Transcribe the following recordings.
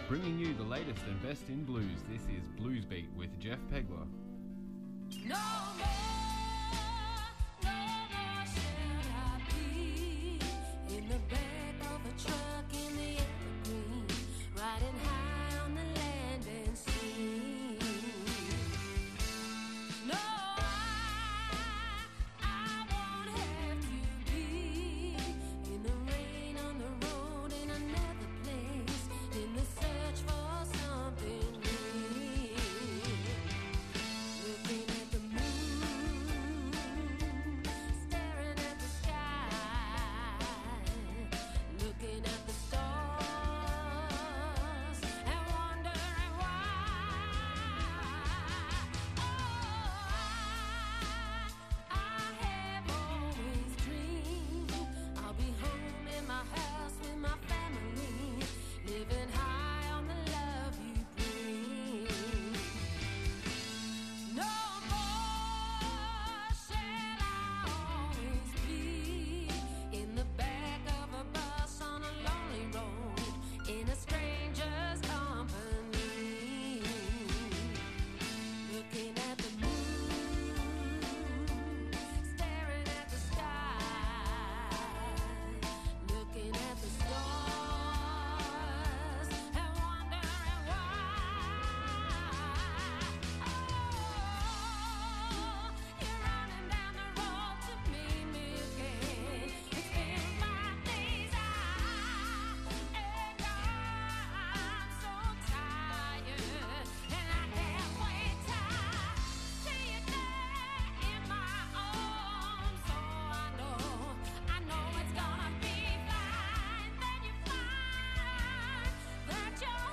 Bringing you the latest and best in blues, this is Blues Beat with Jeff Pegler. No more should I be in the back of a truck in the evergreen, riding high on the land and sea. No, I won't have to be in the rain on the road in another place, in the search for something new. Looking at the moon, staring at the sky, looking at the stars and wondering why. Oh, I have always dreamed I'll be home in my house with my family, living high on the love you bring. No more shall I always be in the back of a bus on a lonely road in a stranger's company, looking at the moon, staring at the sky, looking at the stars and wondering why. Oh, you're running down the road to meet me again. It's been 5 days, I'm so tired, and I can't wait till you're there in my arms. So I know it's gonna be fine. Then you find that you're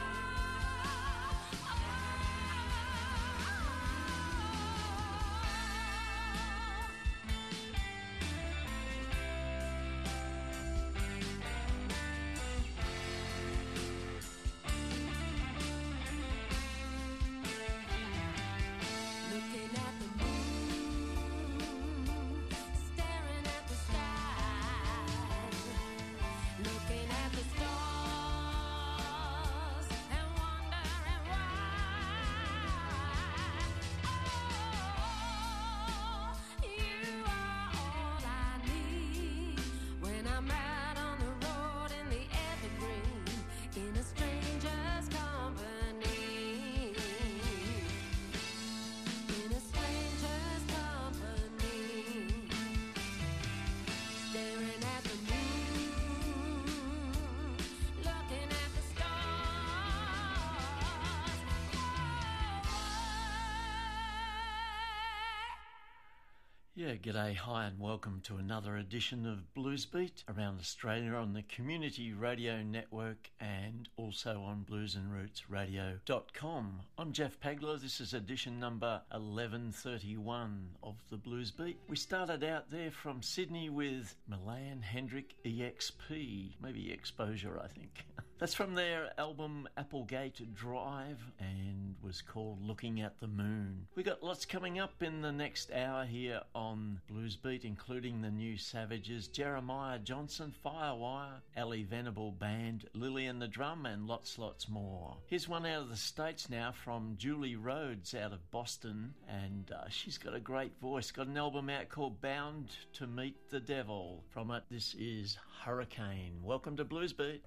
looking at the moon, staring at the sky, looking at the stars and wondering why. Oh, you are all I need when I'm out on the road in the evergreen, in a stranger's company, in a stranger's company, staring at the moon, looking at the stars. Yeah, g'day, hi and welcome to another edition of Blues Beat around Australia on the Community Radio Network and also on bluesandrootsradio.com. I'm Jeff Pegler. This is edition number 1131 of the Blues Beat. We started out there from Sydney with Milan Hendrick EXP, maybe Exposure I think. That's from their album Applegate Drive and was called Looking at the Moon. We got lots coming up in the next hour here on Blues Beat, including the new Savages, Jeremiah Johnson, Firewire, Ali Venable Band, Lily and the Drum, and lots more. Here's one out of the States now from Julie Rhodes out of Boston, and she's got a great voice. Got an album out called Bound to Meet the Devil. From it, this is Hurricane. Welcome to Blues Beat.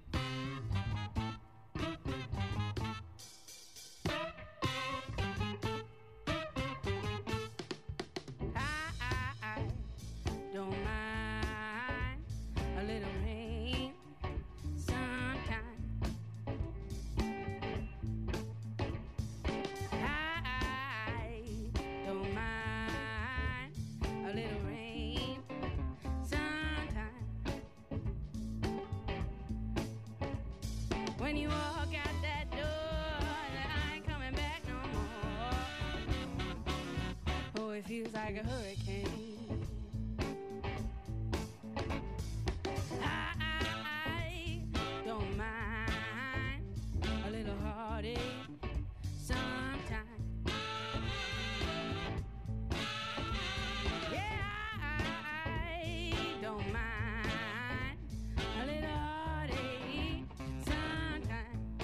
I don't mind a little rain sometime. I don't mind a little rain sometime. When you walk out that door, I ain't coming back no more. Oh, it feels like a hurricane. I don't mind a little heartache sometime. Yeah, I don't mind a little heartache sometime.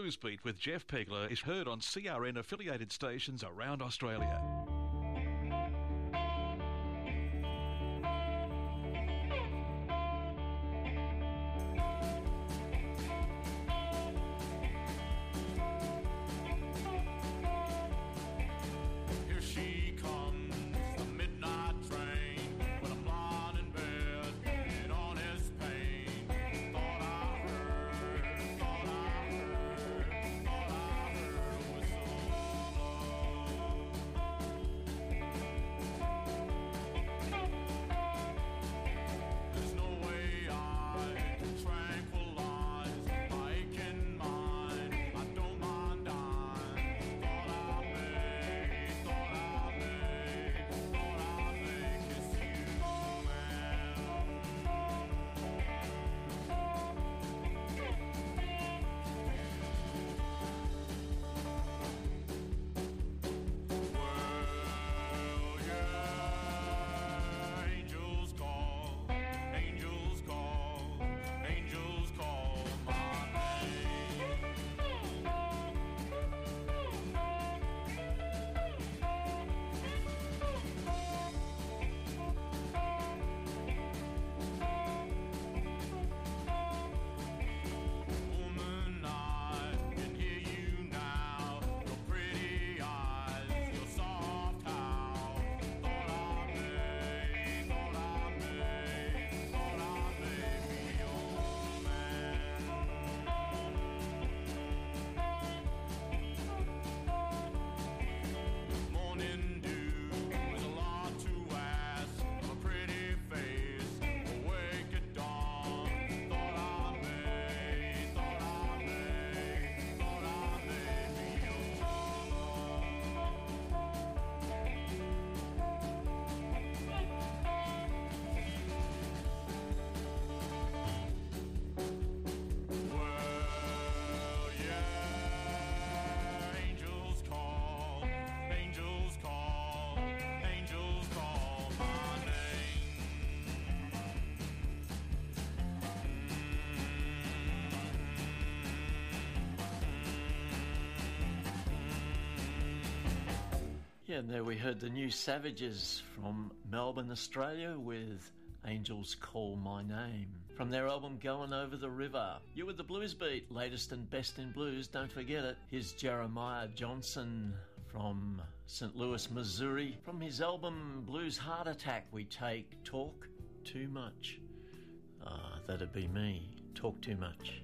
Blues Beat with Jeff Pegler is heard on CRN affiliated stations around Australia. Here she comes, the midnight train, with a blonde in bed, and on his pain. Thought I heard a whistle blow. There's no way I can tranquilize my aching mind. I don't mind dying. Thought I may kiss you, Well, yeah, angels call my name. Woman, I can hear you now. Your pretty eyes, your soft howl. Thought I may be your man. Morning dew is a lot to ask of a pretty face. Awake at dawn. Thought I may be your Well, yeah, angels call my name. Yeah, and there we heard the New Savages from Melbourne, Australia with Angels Call My Name. From their album Going Over the River. You with the Blues Beat, latest and best in blues, don't forget it. Here's Jeremiah Johnson from St. Louis, Missouri. From his album Blues Heart Attack, we take Talk Too Much. That'd be me. Talk Too Much.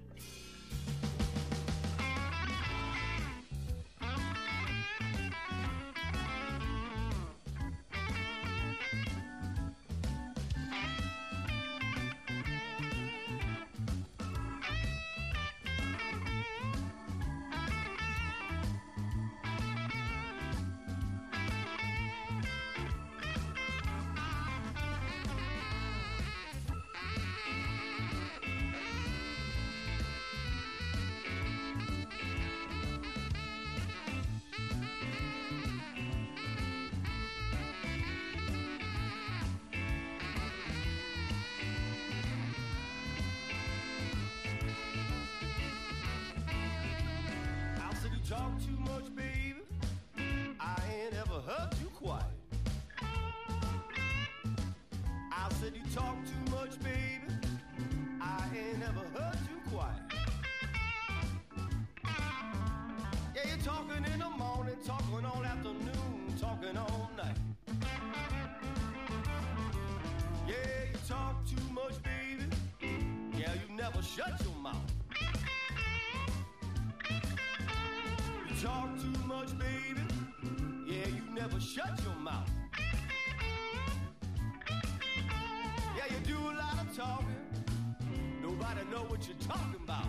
I said you talk too much, baby. I ain't ever heard you quiet. I said you talk too much, baby. I ain't ever heard you quiet. Yeah, you're talking in the morning, talking all afternoon, talking all night. Yeah, you talk too much, baby. Yeah, you never shut your mouth. You talk too much, baby. Yeah, you never shut your mouth. Yeah, you do a lot of talking. Nobody know what you're talking about.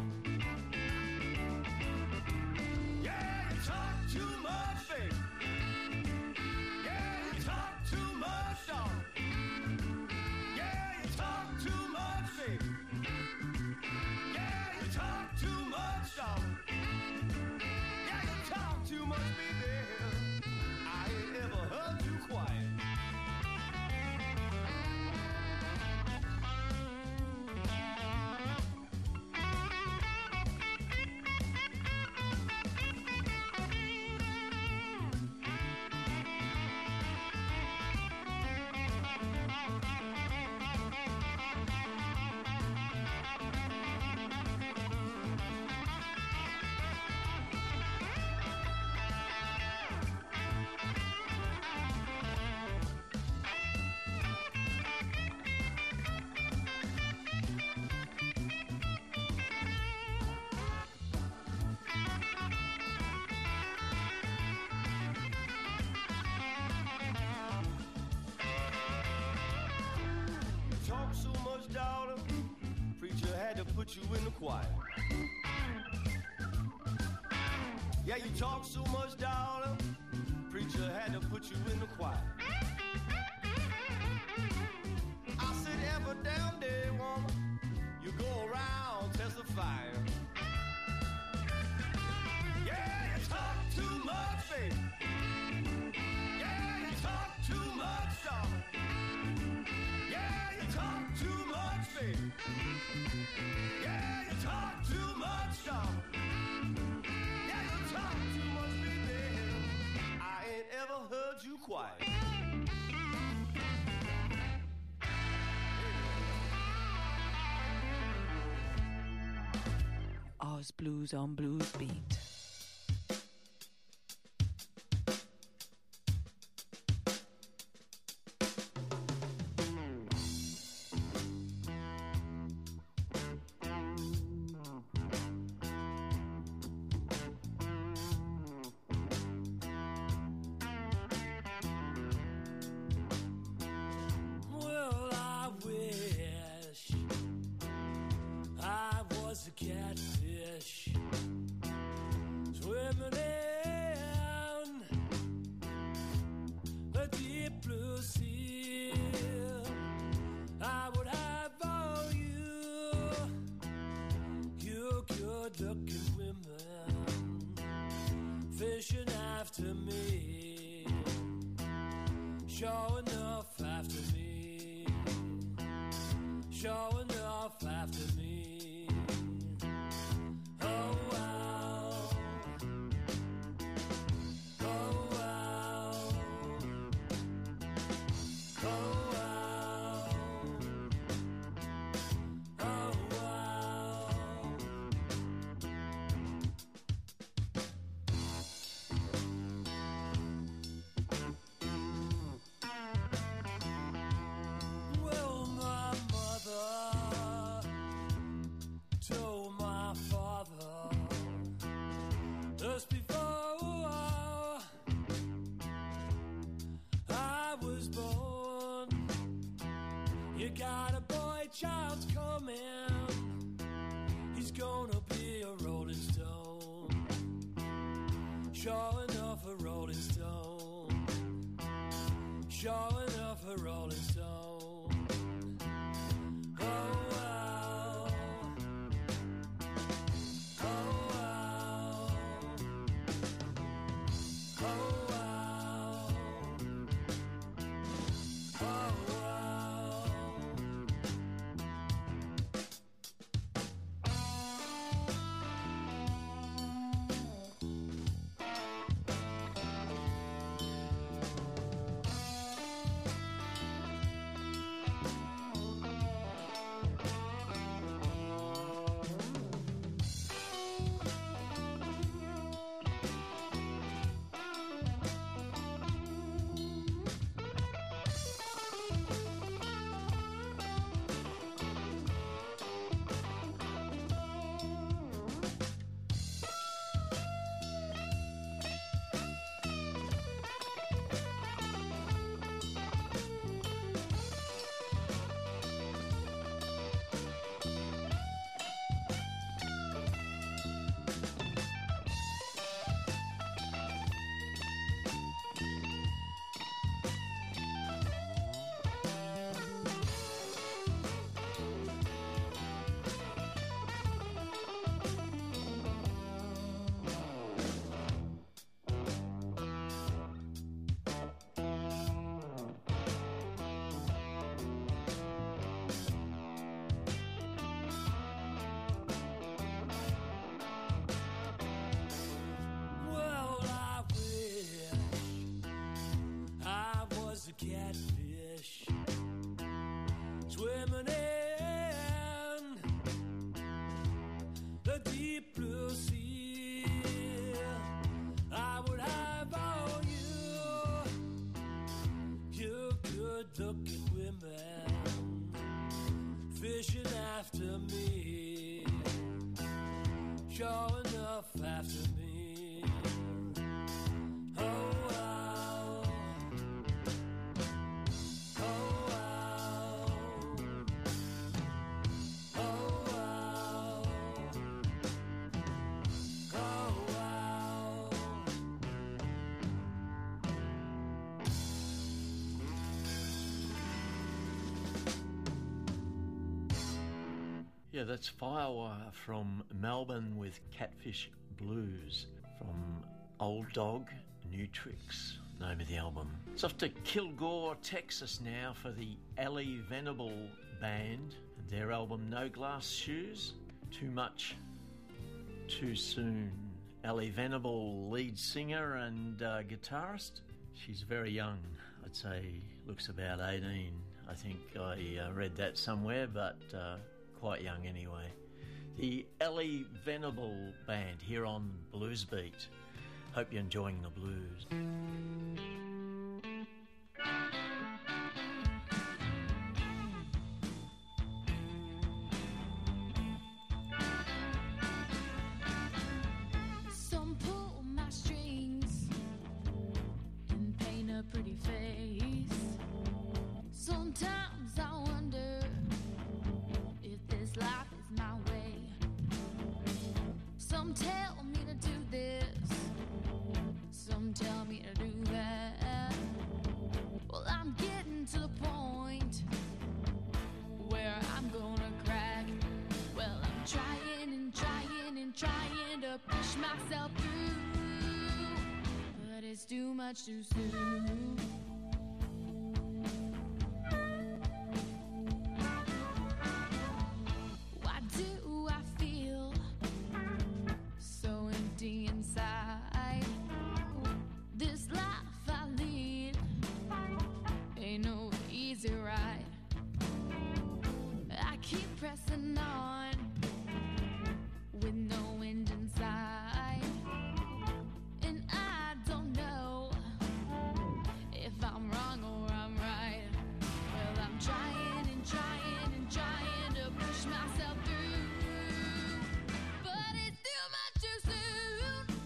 Yeah, you talk too much, baby. Yeah, you talk too much, dog. Yeah, you talk too much, baby. Yeah, you talk too much, dog. Yeah, you talk too much, baby. I ain't never heard you quiet. much, daughter, preacher had to put you in the choir. Yeah, you talk so much, daughter, preacher had to put you in the choir. I said, every damn day, woman, you go around testifying. Yeah, you talk too much, baby. Yeah, you talk too much, daughter. Yeah, you talk too much, baby. Yeah, you talk too much, daughter. Yeah, you talk too much, baby. I ain't ever heard you quiet. Oz Blues on Blues Beat. Well, I wish I was a catfish swimming in the deep blue sea. I would have all you good-looking women fishing after me, sure enough after me, sure enough after me. Oh wow, oh wow, oh wow, oh wow. Well, my mother told my father just before I was born, you got a boy child coming, he's gonna be a rolling stone, sure enough a rolling stone, sure enough a rolling stone. Oh wow, oh wow, oh wow, oh wow. Well, I wish I was a catfish swimming in the deep blue sea. I would have all you good-looking women fishing after me, sure enough after me. Oh wow, oh wow, Yeah, that's Firewire from Melbourne with Catfish Blues from Old Dog, New Tricks, name of the album. It's off to Kilgore, Texas now for the Ali Venable Band and their album No Glass Shoes, Too Much, Too Soon. Ali Venable, lead singer and guitarist. She's very young, I'd say looks about 18. I think I read that somewhere, but quite young anyway. The Ali Venable Band here on Blues Beat. Hope you're enjoying the blues. Some pull my strings and paint a pretty face. Sometimes I wonder if this life is my way. Some tell me to do this, some tell me to do that. Well, I'm getting to the point where I'm gonna crack. Well, I'm trying and trying and trying to push myself through, but it's too much too soon. Why do I feel so empty inside? This life I lead ain't no easy ride. I keep pressing on with no end in sight, and I don't know if I'm wrong or I'm right. Well, I'm trying and trying and trying to push myself through, but it's too much too soon.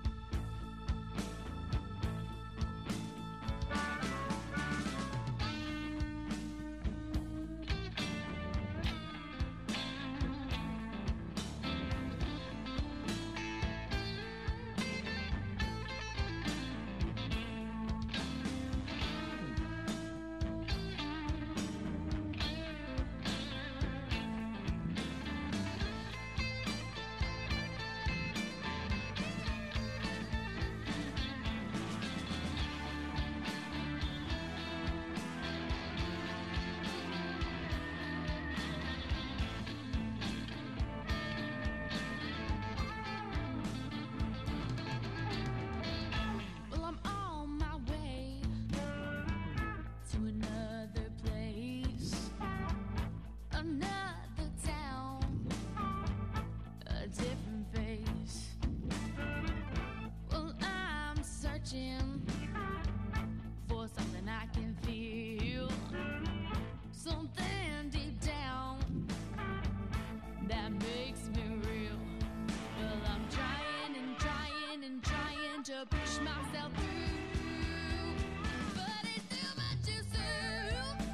Well, I'm on my way to another place, another town, a different face. Well, I'm searching for something I can feel, something deep down that makes me real. Well, I'm trying and trying and trying to push myself through, but it's too much too soon.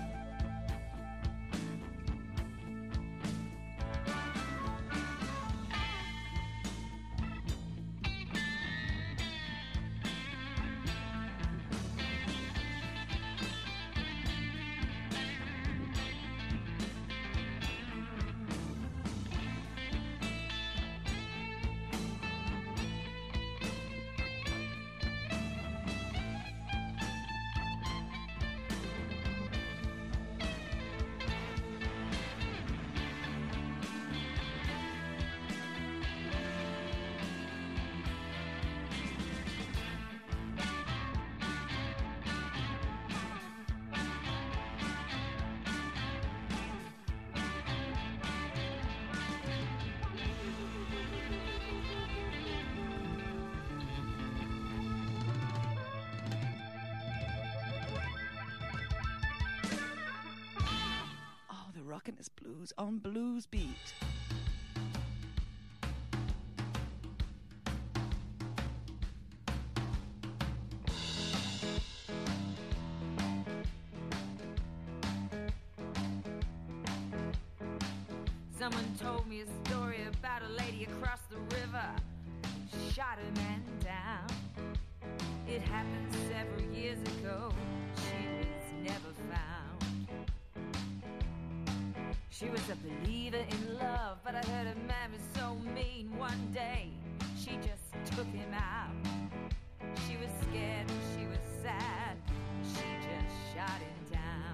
Oh, the rockin' is blues on Blues Beat. Someone told me a story about a lady across the river. She shot a man down. It happened several years ago. She was never found. She was a believer in love, but I heard a man was so mean one day. She just took him out. She was scared and she was sad. She just shot him down.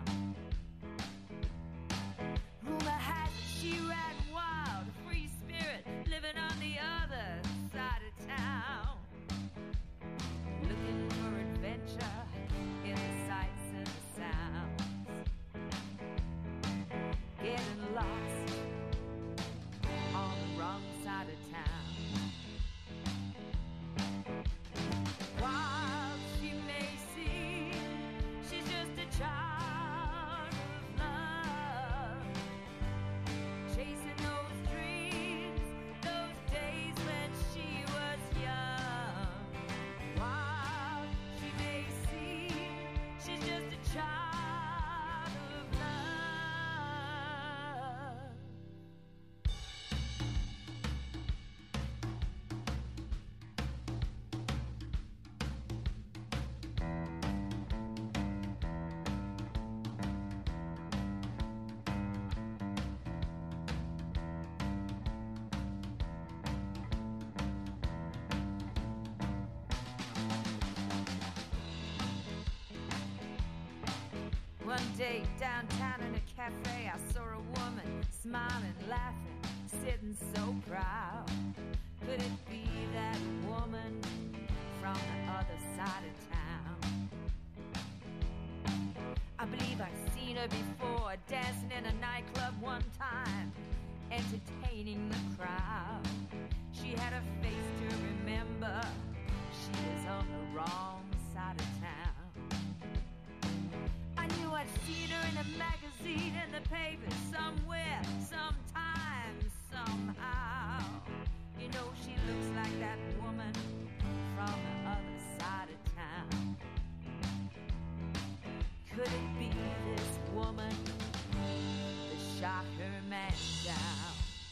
Rumor has it she ran wild, a free spirit living on the other side of town. Looking for adventure in the sights and the sounds. Getting lost on the wrong side of town. While she may seem she's just a child of love, chasing those dreams, those days when she was young. While she may seem she's just a child of love. One day downtown in a cafe, I saw a woman smiling, laughing, sitting so proud. Could it be that woman from the other side of town? I believe I've seen her before, dancing in a nightclub one time, entertaining the crowd. She had a face to remember. She was on the wrong side of town. I knew I'd seen her in a magazine, in the paper, somewhere, sometime, somehow. You know, she looks like that woman from the other side of town. Could it be this woman that shot her man down?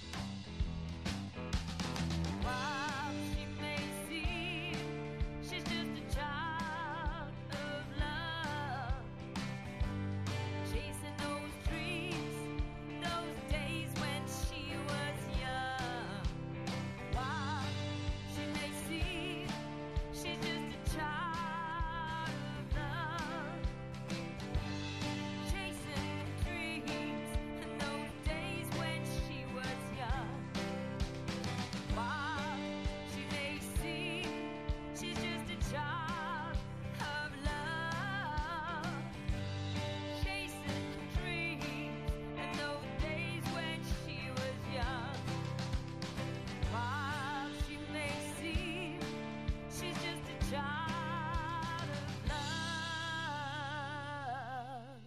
While she may seem she's just a child of love, chasing those dreams, those days when she was young. While she may seem she's just a child of love, chasing dreams and those days when she was young. While she may seem she's just a child of love, chasing dreams and those days when she was young. While she may seem she's just a child of love.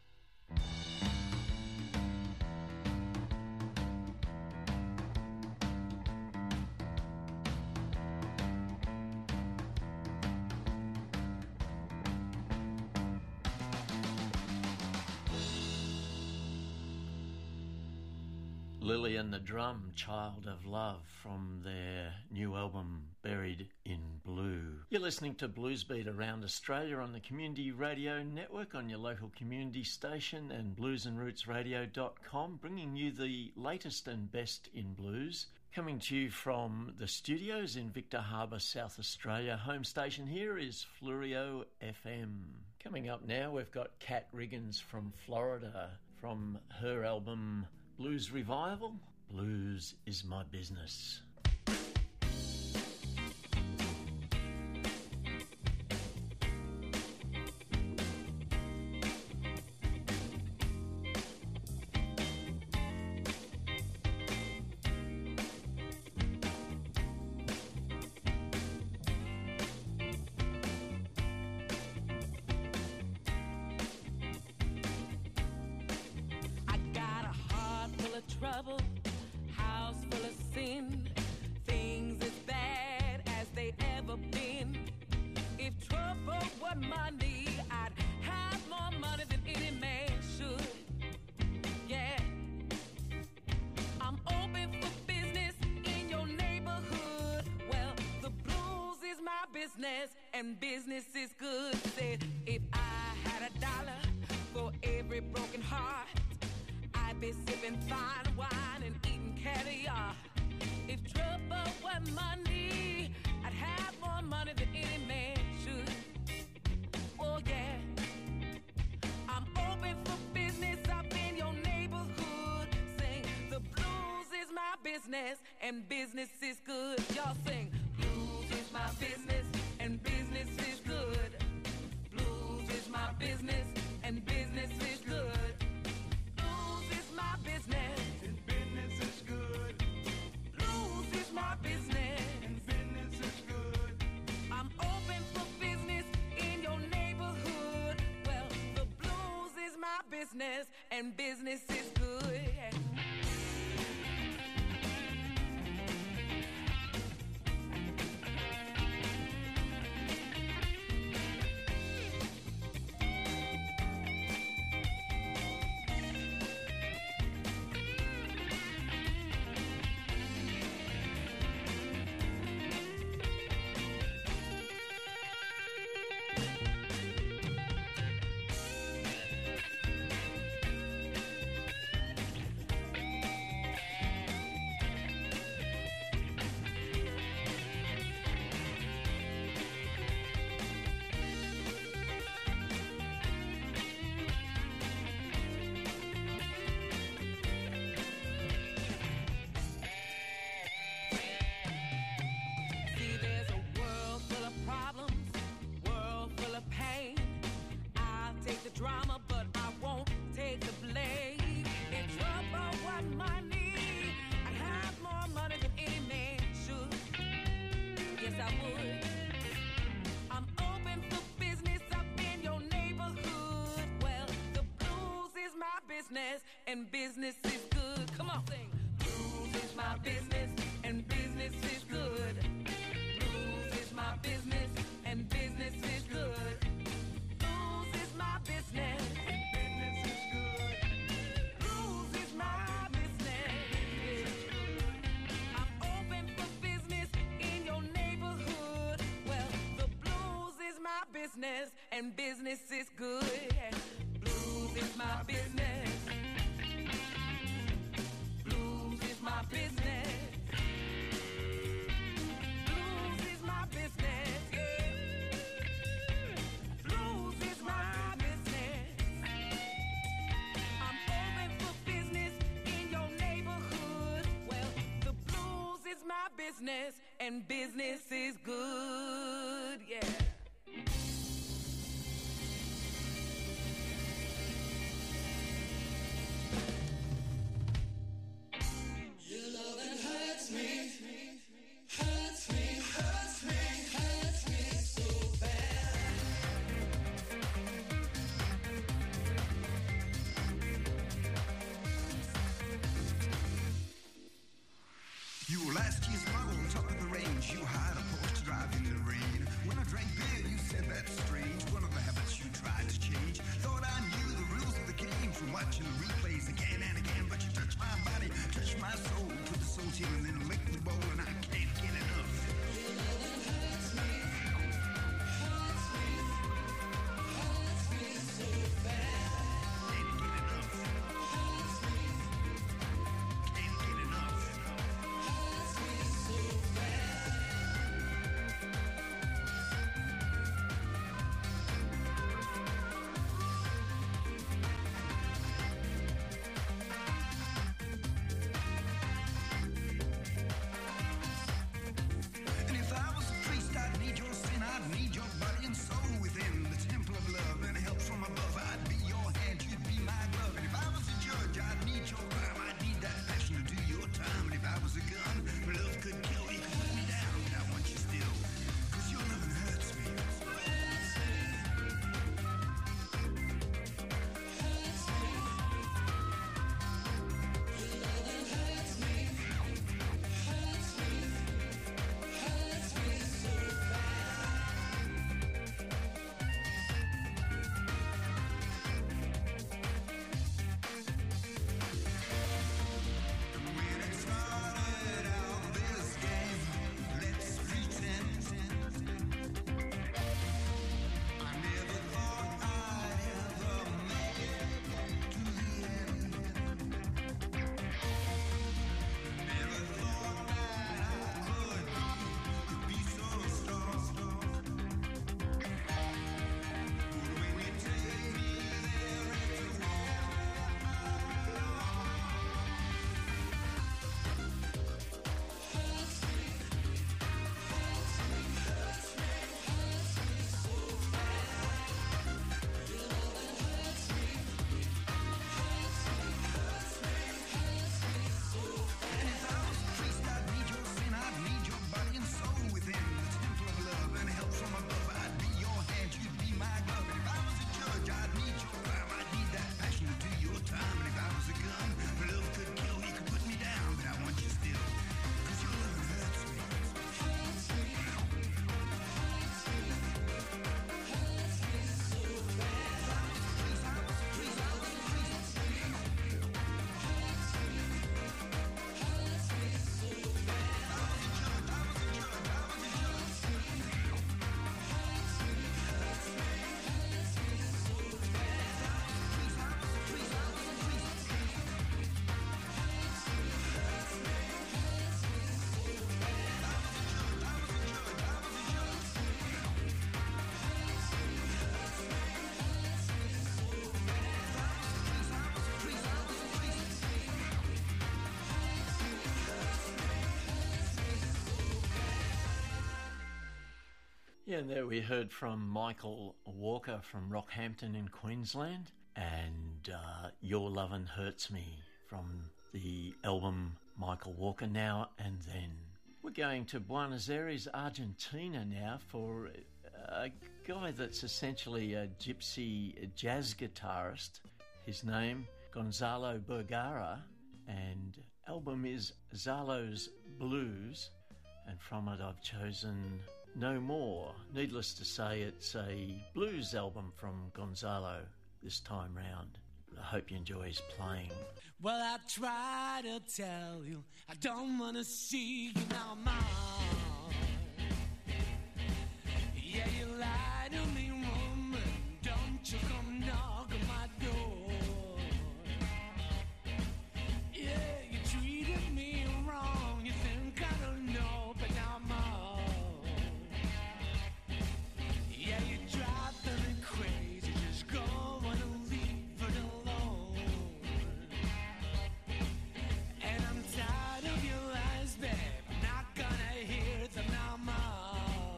Lily and the Drum, Child of Love, from their new album Buried in Blue. You're listening to Bluesbeat around Australia on the Community Radio Network, on your local community station, and bluesandrootsradio.com, bringing you the latest and best in blues. Coming to you from the studios in Victor Harbor, South Australia. Home station here is Flurio FM. Coming up now, we've got Kat Riggins from Florida, from her album Blues Revival, Blues Is My Business. I got a heart full of trouble, house full of sin, things as bad as they ever been. If trouble were money, I'd have more money than any man should. Yeah, I'm open for business in your neighborhood. Well, the blues is my business and business is good. Said if I had $1 for every broken heart, I'd I'd be sipping fine wine and eating caviar. If trouble were money, I'd have more money than any man should. Oh yeah, I'm open for business up in your neighborhood. Sing, the blues is my business and business is good. Y'all sing, blues is my business and business is good. Blues is my business and business is good. Blues is my business And business is good. blues is my business. And business is good. I'm open for business in your neighborhood. Well, the blues is my business and business is good. See, there's a world full of problems, world full of pain. I'll take the drama, but I won't take the blame. In trouble, what money? I have more money than any man should. Yes, I would. I'm open for business up in your neighborhood. Well, the blues is my business and business is good. Come on, sing. Blues is my business and business is good. Blues is my business and business is good. Blues is my business. Business is good. Blues is my business. I'm open for business in your neighborhood. Well, the blues is my business and business is good. Blues is my business. Blues is my business. Blues is my business, yeah. Blues is my business. I'm open for business in your neighborhood. Well, the blues is my business and business is good, yeah. You were last year's model, top of the range. You hired a Porsche to drive in the rain. Yeah, and there we heard from Michael Walker from Rockhampton in Queensland, and Your Lovin' Hurts Me from the album Michael Walker Now and Then. We're going to Buenos Aires, Argentina now for a guy that's essentially a gypsy jazz guitarist. His name, Gonzalo Bergara, and album is Zalo's Blues, and from it I've chosen No More. Needless to say, it's a blues album from Gonzalo this time round. I hope you enjoy his playing. Well, I try to tell you, I don't want to see you now, Mom. Yeah, you lie to me, woman. Don't you come knock on my door. Yeah, you treated me wrong. You think I don't know, but now I'm on. Yeah, you drive me crazy. Just go and leave it alone. And I'm tired of your lies, babe. I'm not gonna hear them no more.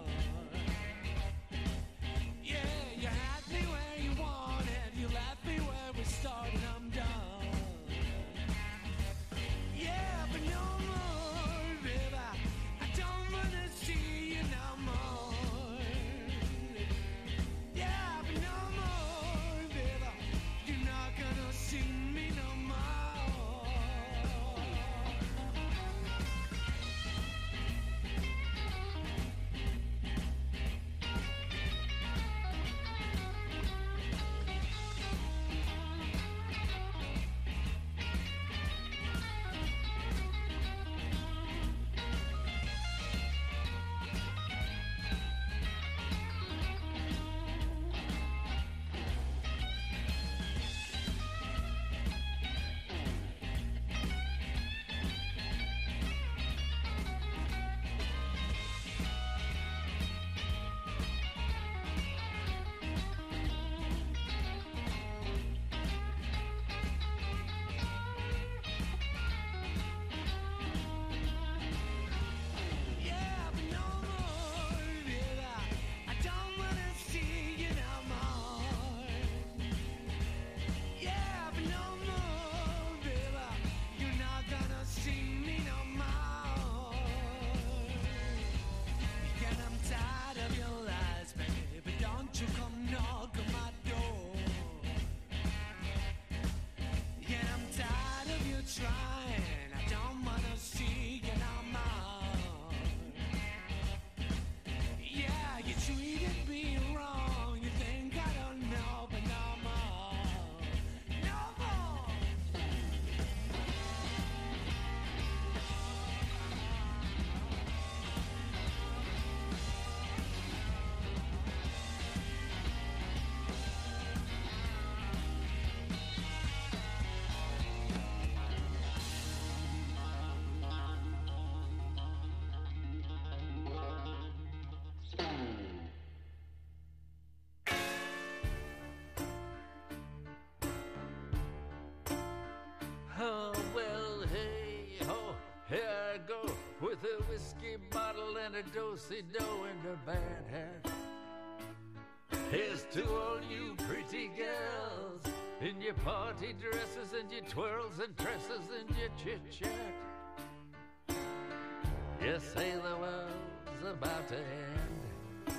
Yeah, you had me where you wanted. You left me where we started. I'm done. Yeah, but no more, baby. I don't wanna see you no more. Yeah, but no more, baby. You're not gonna see me no more. Yeah, but no more, baby. I don't wanna see you no more. Yeah, but no more, baby. You're not gonna see me no more. And I'm tired of your lies, baby. Don't you come knock on my door. Yeah, I'm tired of you trying. I don't wanna see you no more. Yeah, you treated me wrong. You think I don't know, but no more. No more. Oh, well, hey, ho, here I go with a whiskey bottle and a do-si-do and a bad hat. Here's to all you pretty girls in your party dresses and your twirls and tresses and your chit-chat. You say the world's about to end.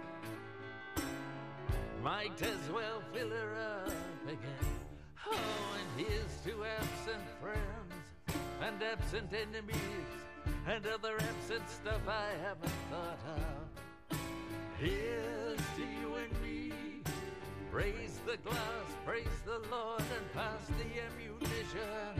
Might as well fill her up again. Oh, and here's to absent friends and absent enemies and other absent stuff I haven't thought of. Here's to you and me. Raise the glass, praise the Lord, and pass the ammunition.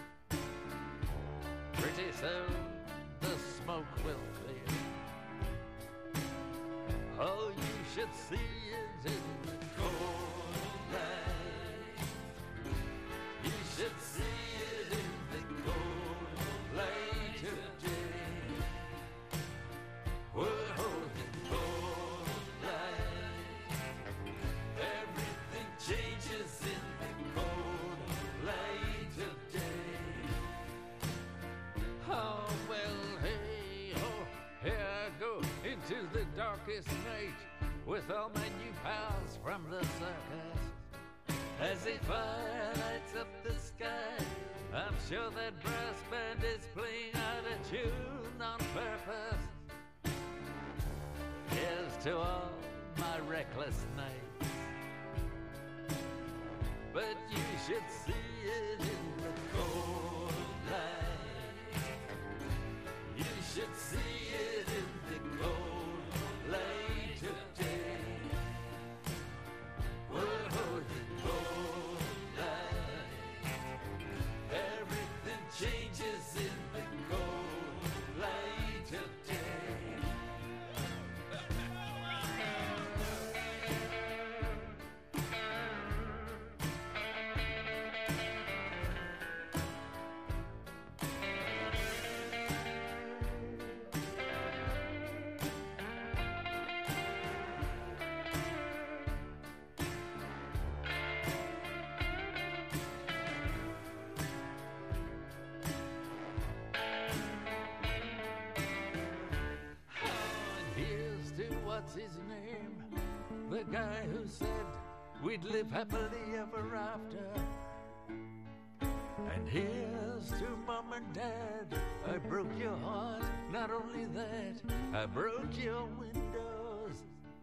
Pretty soon the smoke will clear. Oh, you should see it in the cold light. You should see it in the cold light of day. Whoa, the cold light. Everything changes in the cold light of day. Oh, well, hey, ho, here I go into the dark raucous night with all my new pals from the circus. As the fire lights up the sky, I'm sure that brass band is playing out a tune on purpose. Here's to all my reckless nights, but you should see it in the cold light. You should see it in the cold light of day. Whoa, the cold light. Everything changes in the cold light of day. What's his name? The guy who said we'd live happily ever after. And here's to Mom and Dad. I broke your heart. Not only that, I broke your windows.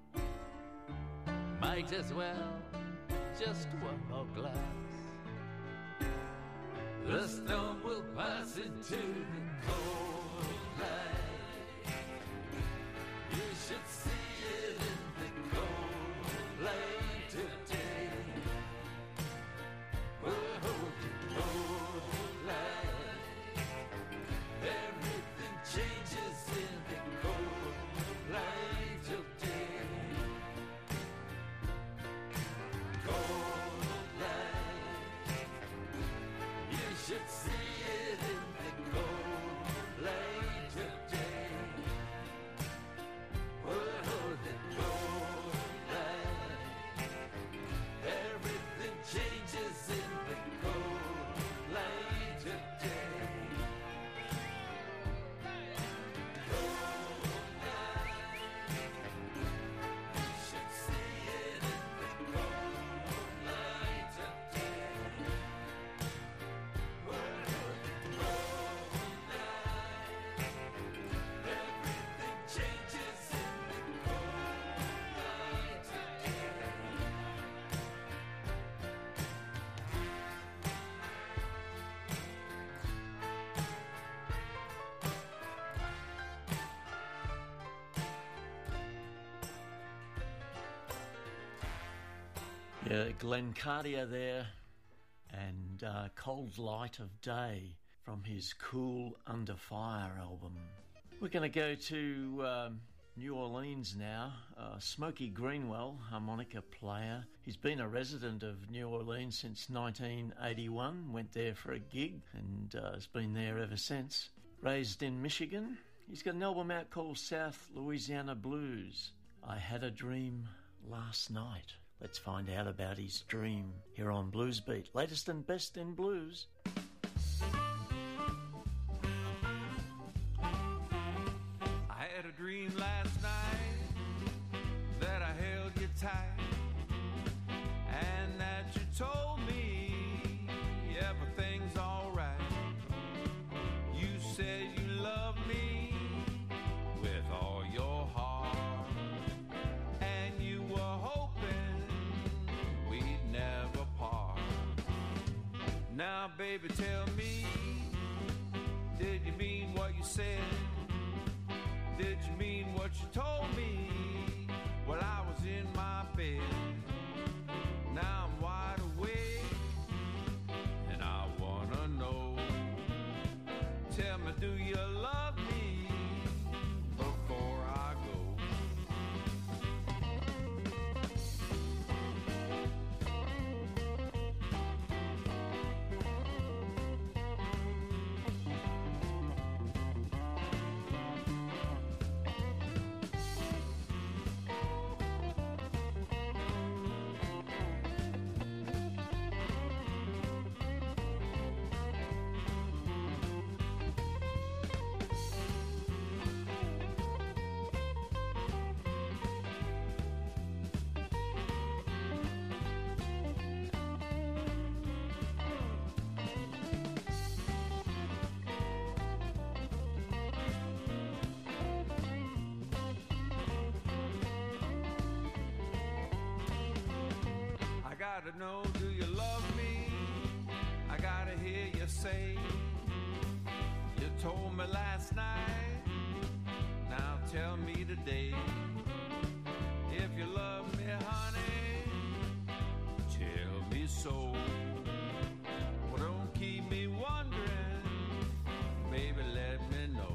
Might as well just one more glass. The storm will pass into the cold light. You should see it in the cold light of day. Oh, the cold light. Everything changes in the cold light of day. Cold light. You should see it in the cold light of day. Changes in the cold light of day. Cold light. You should see it in the cold light of day. Cold light. Everything changes in the cold light of day. Yeah, Glenn Cartier there, and Cold Light of Day from his Cool Under Fire album. We're going to go to New Orleans now. Smokey Greenwell, harmonica player. He's been a resident of New Orleans since 1981, went there for a gig and has been there ever since. Raised in Michigan, he's got an album out called South Louisiana Blues. I had a dream last night. Let's find out about his dream here on Blues Beat. Latest and best in blues. I had a dream last night that I held you tight and that you told me everything's alright. You said you loved me with all your heart, and you were hoping we'd never part. Now, baby, tell me, did you mean what you said? Did you mean what you told me while I was in my bed? Now I'm wide awake and I wanna know. Tell me, do you love me before I go? gotta know, do you love me? I gotta hear you say, you told me last night, now tell me today. If you love me, honey, tell me so. Well, don't keep me wondering, baby, let me know.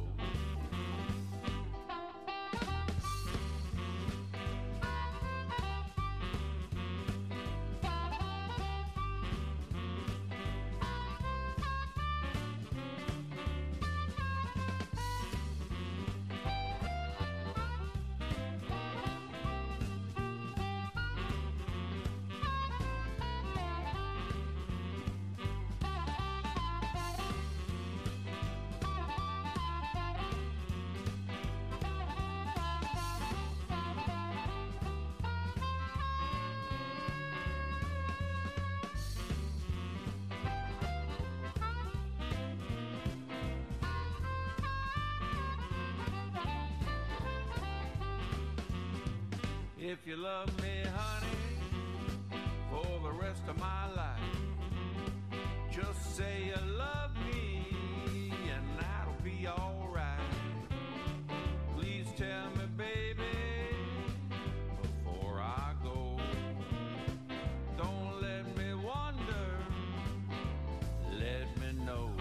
If you love me, honey, for the rest of my life, just say you love me and that'll be alright. Please tell me, baby, before I go, don't let me wonder, let me know.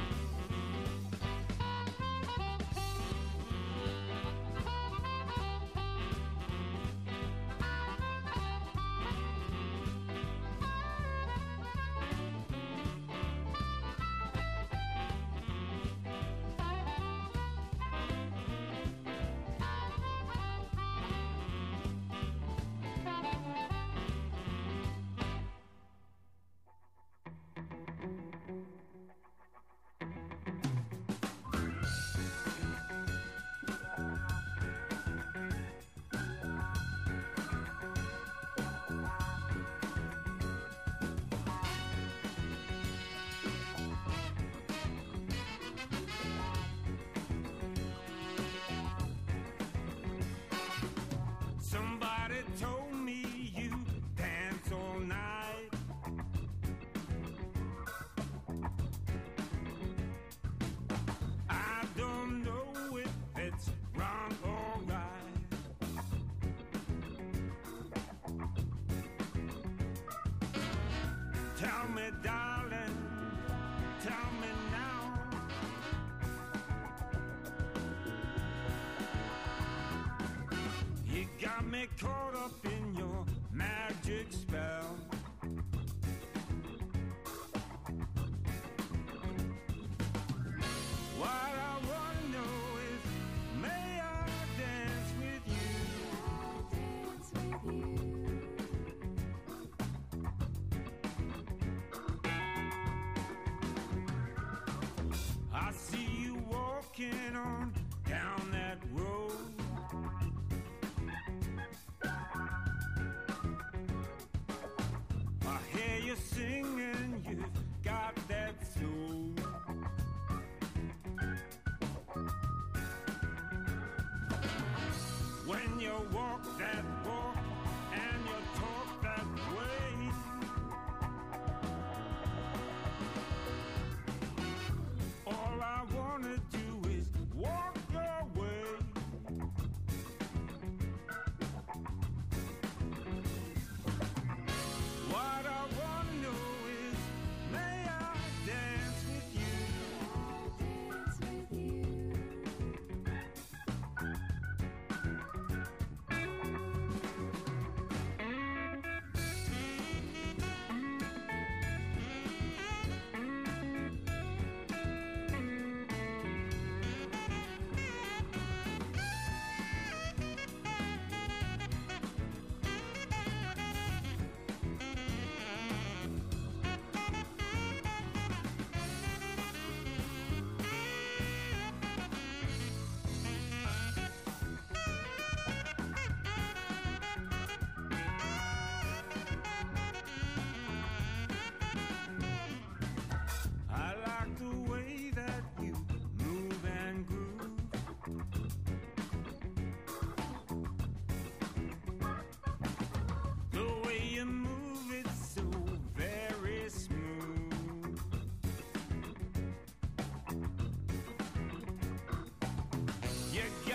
Somebody told me you dance all night. I don't know if it's wrong or right. Tell me, darling, tell me now. You got me caught up in your magic spell. What I wanna know is, may I dance with you? I see you walking on down that road. I hear you singing, you've got that soul. When you walk that walk and you talk that way, all I wanna do is walk your way. What I wanna know is, may I dance with you?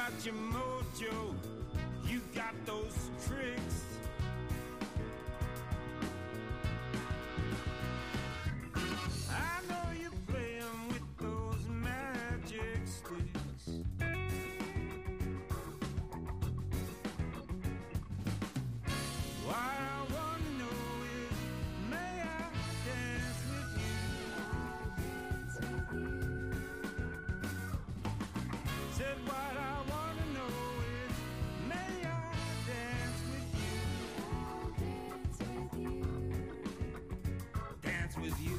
got your mojo, you got those tricks. I know you play 'em with those magic sticks. What I wanna know is, may I dance with you? Said what I wanna know is, may I dance with you? Dance with you.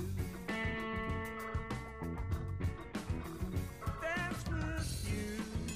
Dance with you.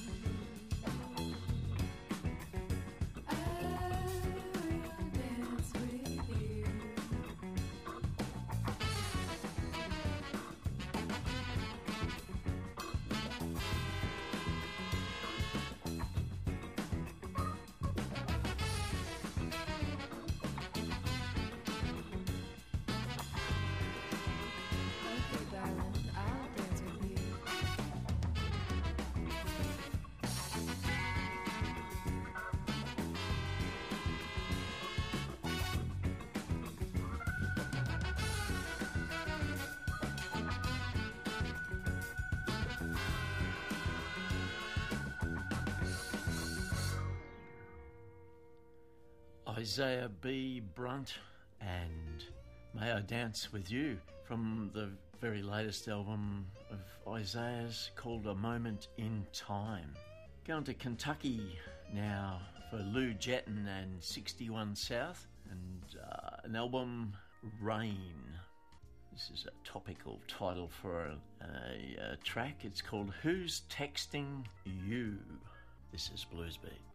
Isaiah B. Brunt and May I Dance With You from the very latest album of Isaiah's called A Moment in Time. Going to Kentucky now for Lou Jetton and 61 South and an album, Rain. This is a topical title for a track. It's called Who's Texting You? This is Blues Beat.